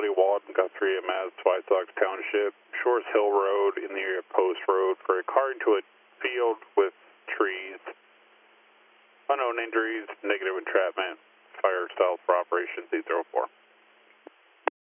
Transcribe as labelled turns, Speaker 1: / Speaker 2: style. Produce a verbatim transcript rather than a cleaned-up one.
Speaker 1: Buddy Walton, Guthrie, Mass, White Sox Township, Shores Hill Road in the area of Post Road for a car into a field with trees. Unknown injuries, negative entrapment. Fire south for Operation Z zero four.